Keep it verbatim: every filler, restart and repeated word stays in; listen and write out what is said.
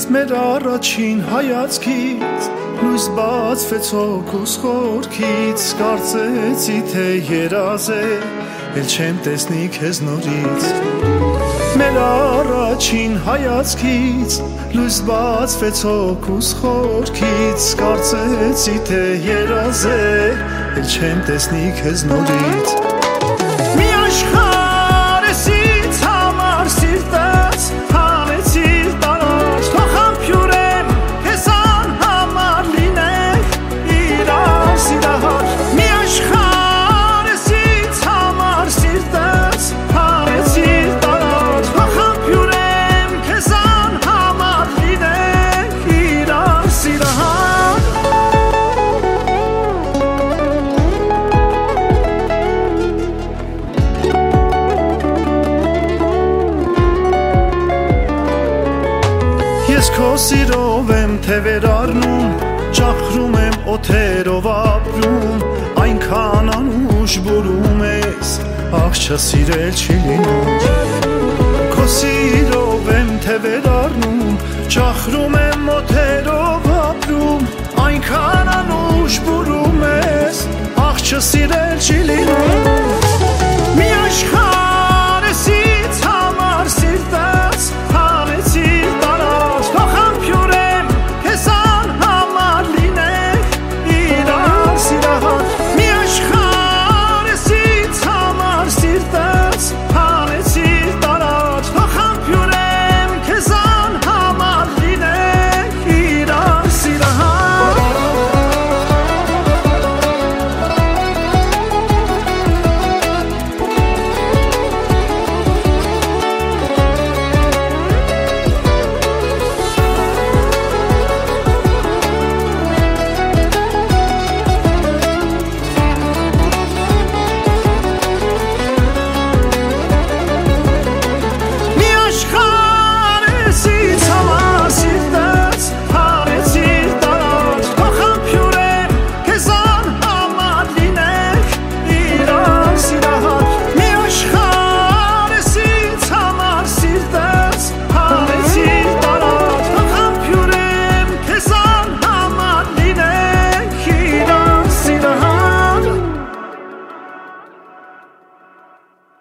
մեր առաջին հայացքից լույս բացվեց հոգուս խորքից կարծեցի թե երազ է էլ չեմ տեսնի քեզ նորից մեր առաջին հայացքից լույս բացվեց հոգուս խորքից կարծեցի թե երազ է էլ չեմ տեսնի քեզ նորից մի աշխարհ ես ինձ համար սիրտս հանեցիր տարած թող համբյուրեմ քեզ անհամար լինենք իրար սիրահար մի աշխարհ ես ինձ համար սիրտս հանեցիր տարած թող համբյուրեմ քեզ անհամար լինենք իրար սիրահար Ես քո սիրով եմ թևեր առնում ճախրում եմ օթերով ապրում այնքան անուշ բուրում ես ախ չսիրել չի լինում Քո սիրով եմ թևեր առնում ճախրում եմ օթերով ապրում այնքան անուշ բուրում ես ախ չսիրել չի լինում